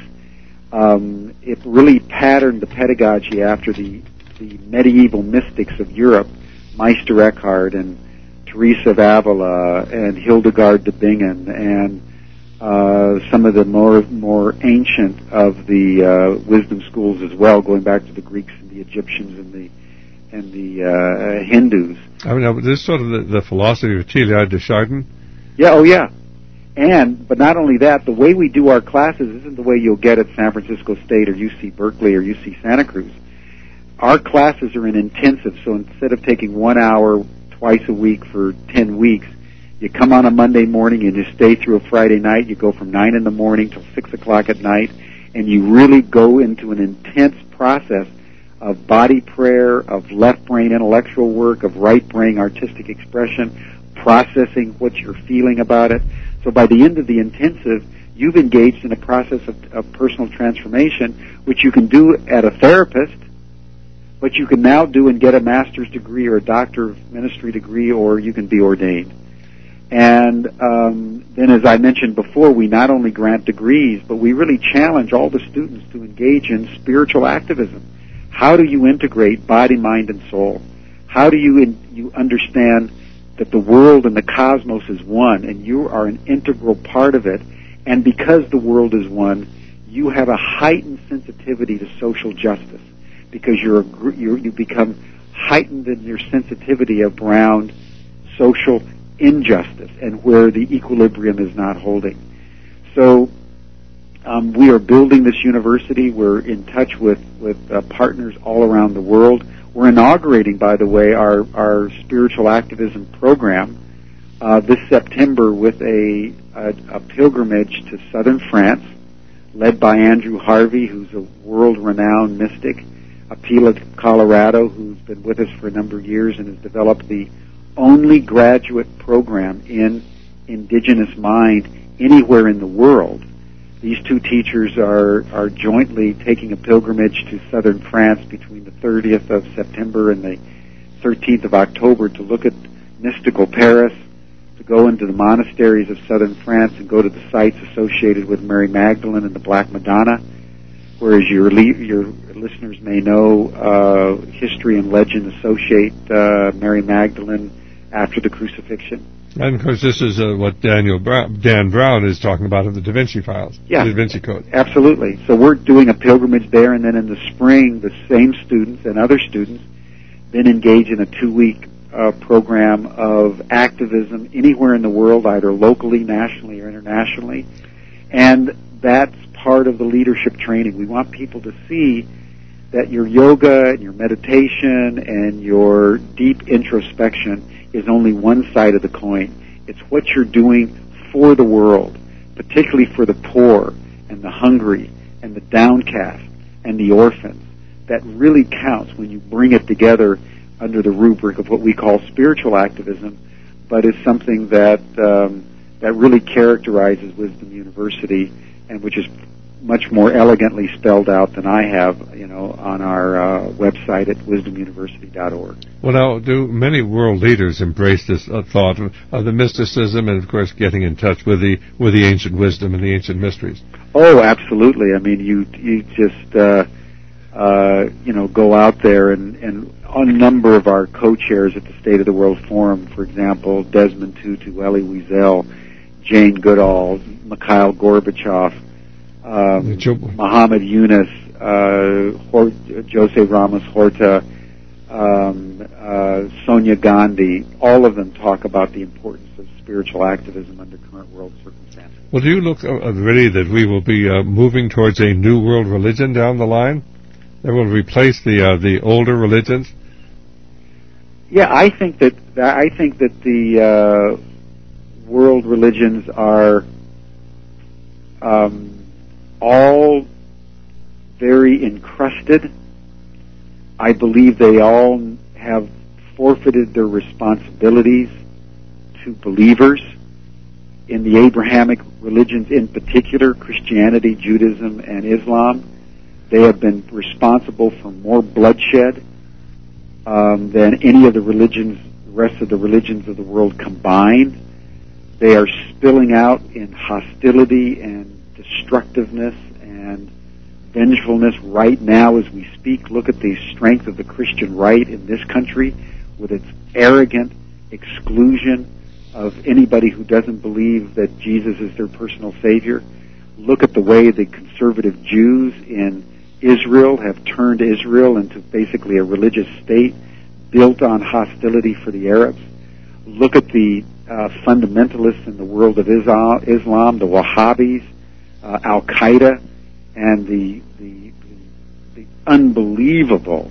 um, it really patterned the pedagogy after the, the medieval mystics of Europe, Meister Eckhart and Teresa of Avila and Hildegard de Bingen and uh, some of the more more ancient of the uh, wisdom schools as well, going back to the Greeks and the Egyptians and the and the uh, Hindus. I mean, this is sort of the, the philosophy of Teilhard de Chardin. Yeah, oh yeah. And, but not only that, the way we do our classes isn't the way you'll get at San Francisco State or U C Berkeley or U C Santa Cruz. Our classes are in intensive, so instead of taking one hour twice a week for ten weeks, you come on a Monday morning and you stay through a Friday night. You go from nine in the morning till six o'clock at night, and you really go into an intense process of body prayer, of left brain intellectual work, of right brain artistic expression, processing what you're feeling about it. So by the end of the intensive, you've engaged in a process of, of personal transformation, which you can do at a therapist, but you can now do and get a master's degree or a doctor of ministry degree, or you can be ordained. And um, then, as I mentioned before, we not only grant degrees, but we really challenge all the students to engage in spiritual activism. How do you integrate body, mind, and soul? How do you in, you understand that the world and the cosmos is one, and you are an integral part of it? And because the world is one, you have a heightened sensitivity to social justice, because you're, a, you're you become heightened in your sensitivity around social injustice and where the equilibrium is not holding. So um, we are building this university. We're in touch with, with uh, partners all around the world. We're inaugurating, by the way, our, our spiritual activism program uh, this September with a, a, a pilgrimage to southern France, led by Andrew Harvey, who's a world-renowned mystic, Apila, Colorado, who's been with us for a number of years and has developed the only graduate program in indigenous mind anywhere in the world. These two teachers are, are jointly taking a pilgrimage to southern France between the thirtieth of September and the thirteenth of October to look at mystical Paris, to go into the monasteries of southern France and go to the sites associated with Mary Magdalene and the Black Madonna. Whereas your le- your listeners may know, uh, history and legend associate uh, Mary Magdalene after the crucifixion. And of course, this is uh, what Daniel Brown, Dan Brown is talking about in the Da Vinci Files, yeah, the Da Vinci Code. Absolutely. So we're doing a pilgrimage there, and then in the spring, the same students and other students then engage in a two-week uh, program of activism anywhere in the world, either locally, nationally, or internationally. And that's part of the leadership training. We want people to see that your yoga and your meditation and your deep introspection is only one side of the coin. It's what you're doing for the world, particularly for the poor and the hungry and the downcast and the orphans. That really counts when you bring it together under the rubric of what we call spiritual activism, but is something that um, that really characterizes Wisdom University, and which is much more elegantly spelled out than I have, you know, on our uh, website at wisdom university dot org. Well, now, do many world leaders embrace this uh, thought of, of the mysticism and, of course, getting in touch with the with the ancient wisdom and the ancient mysteries? Oh, absolutely. I mean, you you just uh, uh, you know go out there and and a number of our co-chairs at the State of the World Forum, for example, Desmond Tutu, Elie Wiesel, Jane Goodall, Mikhail Gorbachev, um, Muhammad Yunus, uh, Hor- Jose Ramos Horta, um, uh, Sonia Gandhi, all of them talk about the importance of spiritual activism under current world circumstances. Well, do you look uh, really that we will be uh, moving towards a new world religion down the line that will replace the uh, the older religions? Yeah, I think that I think that the uh, world religions are um, all very encrusted. I believe they all have forfeited their responsibilities to believers. In the Abrahamic religions in particular, Christianity, Judaism, and Islam, they have been responsible for more bloodshed um, than any of the religions, the rest of the religions of the world combined. They are spilling out in hostility and destructiveness and vengefulness right now as we speak. Look at the strength of the Christian right in this country with its arrogant exclusion of anybody who doesn't believe that Jesus is their personal Savior. Look at the way the conservative Jews in Israel have turned Israel into basically a religious state built on hostility for the Arabs. Look at the uh, fundamentalists in the world of Islam, the Wahhabis, uh, Al-Qaeda, and the, the, the unbelievable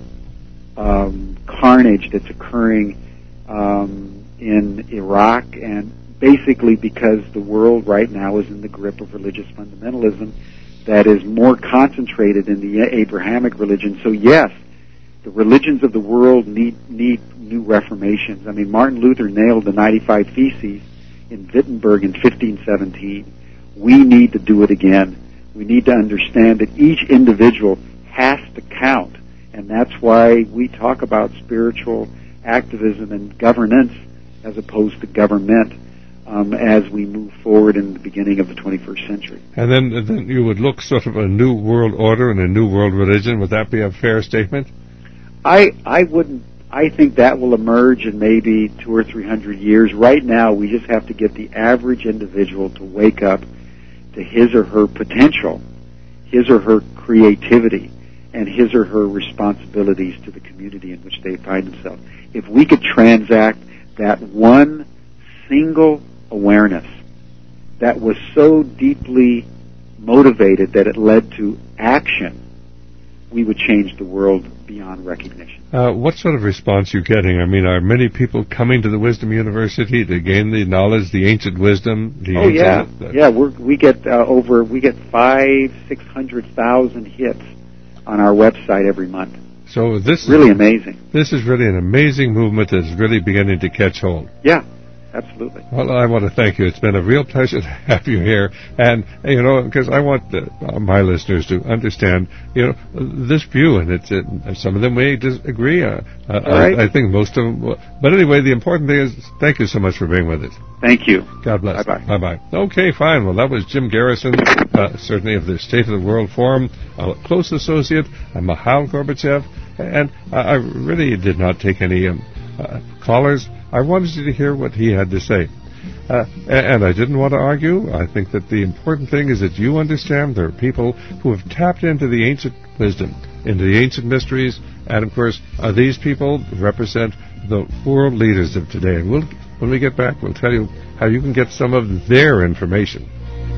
um, carnage that's occurring um, in Iraq, and basically because the world right now is in the grip of religious fundamentalism that is more concentrated in the Abrahamic religion. So yes, the religions of the world need need new reformations. I mean, Martin Luther nailed the ninety-five Theses in Wittenberg in fifteen seventeen. We need to do it again. We need to understand that each individual has to count, and that's why we talk about spiritual activism and governance as opposed to government um, as we move forward in the beginning of the twenty-first century. And then, then you would look sort of a new world order and a new world religion. Would that be a fair statement? I I wouldn't. I think that will emerge in maybe two or three hundred years. Right now, we just have to get the average individual to wake up to his or her potential, his or her creativity, and his or her responsibilities to the community in which they find themselves. If we could transact that one single awareness that was so deeply motivated that it led to action, we would change the world beyond recognition. Uh, what sort of response are you getting? I mean, are many people coming to the Wisdom University to gain the knowledge, the ancient wisdom? The oh ancient, yeah, uh, yeah. We're, we get uh, over we get five, six hundred thousand hits on our website every month. So this really is, amazing. This is really an amazing movement that's really beginning to catch hold. Yeah. Absolutely. Well, I want to thank you. It's been a real pleasure to have you here. And, you know, because I want the, uh, my listeners to understand, you know, this view. And it's it, some of them may disagree. Uh, uh, right. I, I think most of them will. But anyway, the important thing is thank you so much for being with us. Thank you. God bless. Bye-bye. Bye-bye. Okay, fine. Well, that was Jim Garrison, uh, certainly of the State of the World Forum, a close associate, uh, Mikhail Gorbachev. And uh, I really did not take any um, uh, callers. I wanted you to hear what he had to say. Uh, and I didn't want to argue. I think that the important thing is that you understand there are people who have tapped into the ancient wisdom, into the ancient mysteries, and of course, uh, these people represent the world leaders of today. And we'll, when we get back, we'll tell you how you can get some of their information.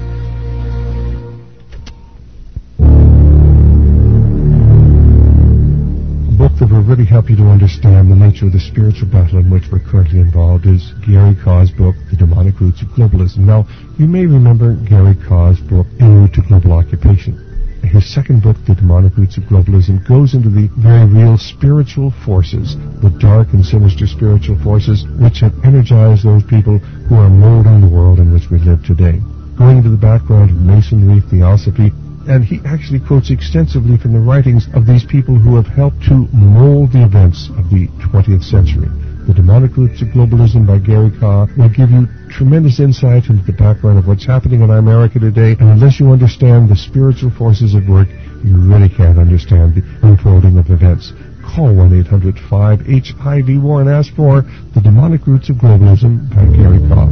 That will really help you to understand the nature of the spiritual battle in which we're currently involved is Gary Kaw's book, The Demonic Roots of Globalism. Now, you may remember Gary Kaw's book, En Route to Global Occupation. His second book, The Demonic Roots of Globalism, goes into the very real spiritual forces, the dark and sinister spiritual forces which have energized those people who are molding the world in which we live today. Going into the background of Masonry, Theosophy, and he actually quotes extensively from the writings of these people who have helped to mold the events of the twentieth century. The Demonic Roots of Globalism by Gary Kaw will give you tremendous insight into the background of what's happening in our America today, and unless you understand the spiritual forces at work, you really can't understand the unfolding of events. Call one eight hundred five H I V war and ask for The Demonic Roots of Globalism by Gary Kaw.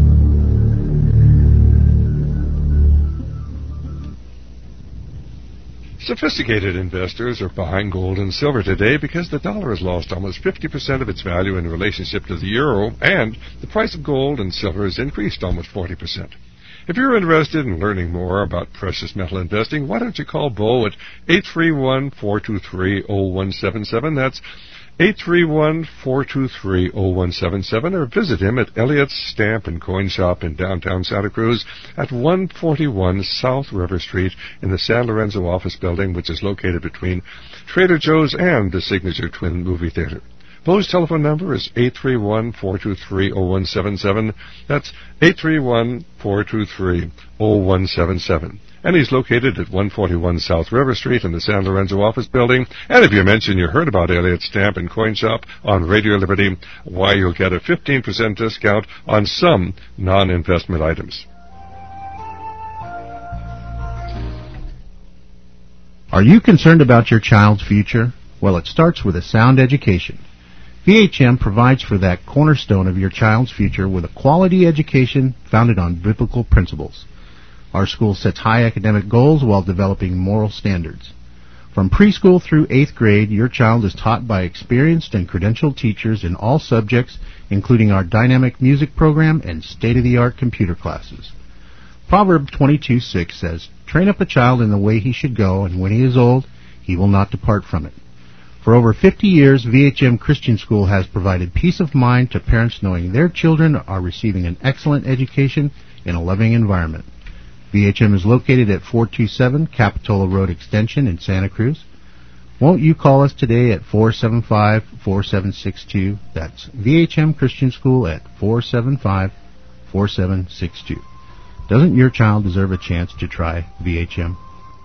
Sophisticated investors are buying gold and silver today because the dollar has lost almost fifty percent of its value in relationship to the euro, and the price of gold and silver has increased almost forty percent. If you're interested in learning more about precious metal investing, why don't you call Bo at eight three one, four two three, zero one seven seven. That's eight three one, four two three, zero one seven seven, or visit him at Elliott's Stamp and Coin Shop in downtown Santa Cruz at one forty-one South River Street in the San Lorenzo office building, which is located between Trader Joe's and the Signature Twin Movie Theater. Bo's telephone number is eight three one, four two three, zero one seven seven. That's eight three one, four two three, zero one seven seven. And he's located at one forty-one South River Street in the San Lorenzo office building. And if you mention you heard about Elliott's Stamp and Coin Shop on Radio Liberty, why, you'll get a fifteen percent discount on some non-investment items. Are you concerned about your child's future? Well, it starts with a sound education. V H M provides for that cornerstone of your child's future with a quality education founded on biblical principles. Our school sets high academic goals while developing moral standards. From preschool through eighth grade, your child is taught by experienced and credentialed teachers in all subjects, including our dynamic music program and state-of-the-art computer classes. Proverbs twenty-two six says, "Train up a child in the way he should go, and when he is old, he will not depart from it." For over fifty years, V H M Christian School has provided peace of mind to parents knowing their children are receiving an excellent education in a loving environment. V H M is located at four two seven Capitola Road Extension in Santa Cruz. Won't you call us today at four seven five, four seven six two? That's V H M Christian School at four seven five, four seven six two. Doesn't your child deserve a chance to try V H M?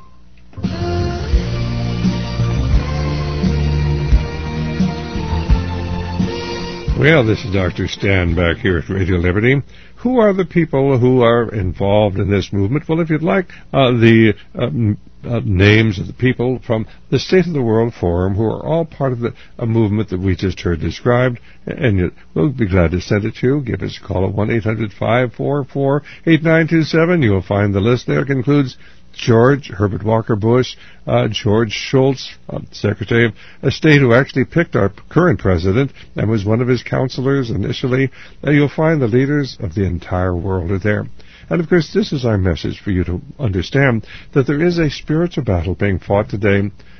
Well, this is Doctor Stan back here at Radio Liberty. Who are the people who are involved in this movement? Well, if you'd like uh, the um, uh, names of the people from the State of the World Forum who are all part of the a movement that we just heard described, and you, we'll be glad to send it to you. Give us a call at one eight hundred, five four four, eight nine two seven. You'll find the list there. It includes George Herbert Walker Bush, uh, George Shultz, uh, Secretary of State, who actually picked our current president and was one of his counselors initially. Uh, you'll find the leaders of the entire world are there. And of course, this is our message for you to understand that there is a spiritual battle being fought today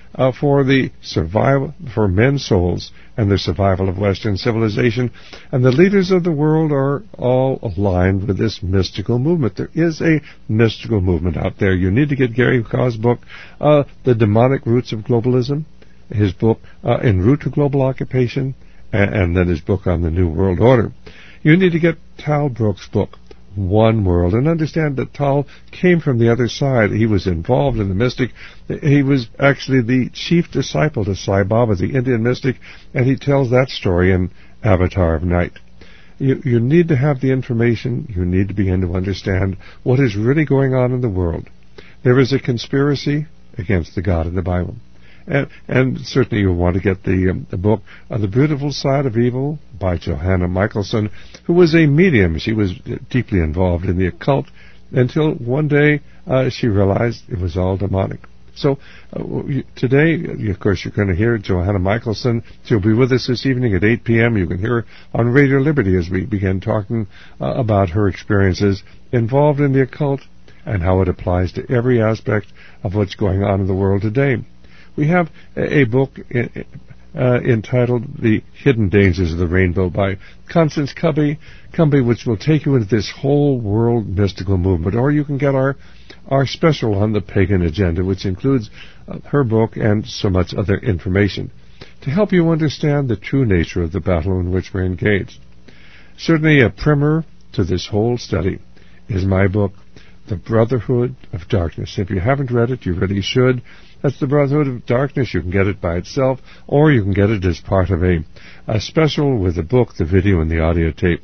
uh, for the survival, for men's souls and the survival of Western civilization. And the leaders of the world are all aligned with this mystical movement. There is a mystical movement out there. You need to get Gary Kaw's book, uh, The Demonic Roots of Globalism, his book, uh, En Route to Global Occupation, and, and then his book on the New World Order. You need to get Tal Brooks' book, One World, and understand that Tal came from the other side. He was involved in the mystic. He was actually the chief disciple to Sai Baba, the Indian mystic, and he tells that story in Avatar of Night. You, you need to have the information. You need to begin to understand what is really going on in the world. There is a conspiracy against the God of the Bible. And, and certainly you'll want to get the, um, the book, uh, The Beautiful Side of Evil, by Johanna Michelson, who was a medium. She was deeply involved in the occult until one day uh, she realized it was all demonic. So uh, today, of course, you're going to hear Johanna Michelson. She'll be with us this evening at eight p.m. You can hear her on Radio Liberty as we begin talking uh, about her experiences involved in the occult and how it applies to every aspect of what's going on in the world today. We have a, a book in, uh, entitled The Hidden Dangers of the Rainbow by Constance Cubby, Cubby, which will take you into this whole world mystical movement. Or you can get our our special on the pagan agenda, which includes uh, her book and so much other information to help you understand the true nature of the battle in which we're engaged. Certainly a primer to this whole study is my book, The Brotherhood of Darkness. If you haven't read it, you really should. That's The Brotherhood of Darkness. You can get it by itself, or you can get it as part of a, a special with the book, the video, and the audio tape.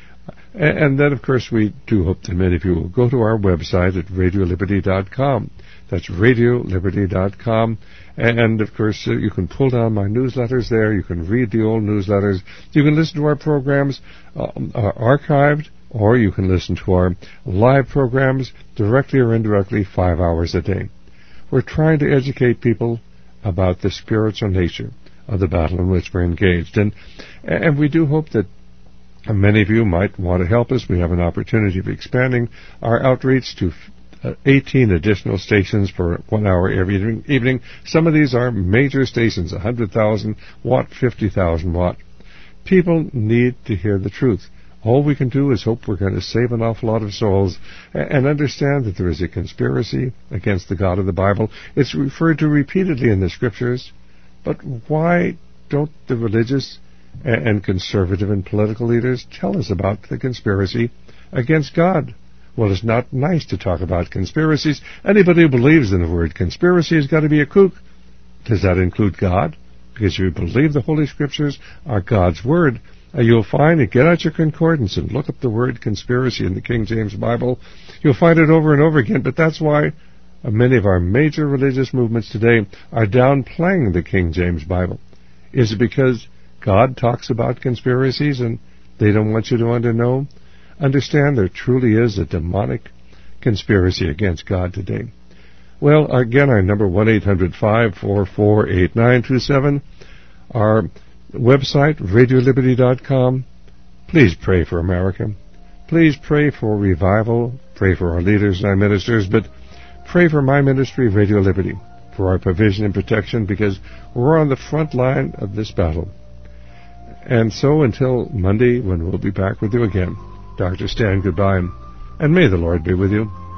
And, and then, of course, we do hope that many of you will go to our website at radio liberty dot com. That's radio liberty dot com. And, of course, uh, you can pull down my newsletters there. You can read the old newsletters. You can listen to our programs uh, are archived, or you can listen to our live programs directly or indirectly five hours a day. We're trying to educate people about the spiritual nature of the battle in which we're engaged. And and we do hope that many of you might want to help us. We have an opportunity of expanding our outreach to uh, eighteen additional stations for one hour every evening. Some of these are major stations, one hundred thousand watt, fifty thousand watt. People need to hear the truth. All we can do is hope we're going to save an awful lot of souls and understand that there is a conspiracy against the God of the Bible. It's referred to repeatedly in the Scriptures, but why don't the religious and conservative and political leaders tell us about the conspiracy against God? Well, it's not nice to talk about conspiracies. Anybody who believes in the word conspiracy has got to be a kook. Does that include God? Because if you believe the Holy Scriptures are God's Word, Uh, you'll find it. Get out your concordance and look up the word conspiracy in the King James Bible. You'll find it over and over again, but that's why uh, many of our major religious movements today are downplaying the King James Bible. Is it because God talks about conspiracies and they don't want you to under know? Understand there truly is a demonic conspiracy against God today. Well, again, our number one eight hundred five four four eight nine two seven. Our website, radio liberty dot com. Please pray for America. Please pray for revival. Pray for our leaders and our ministers, but pray for my ministry, Radio Liberty, for our provision and protection, because we're on the front line of this battle. And so until Monday, when we'll be back with you again, Doctor Stan, goodbye, and may the Lord be with you.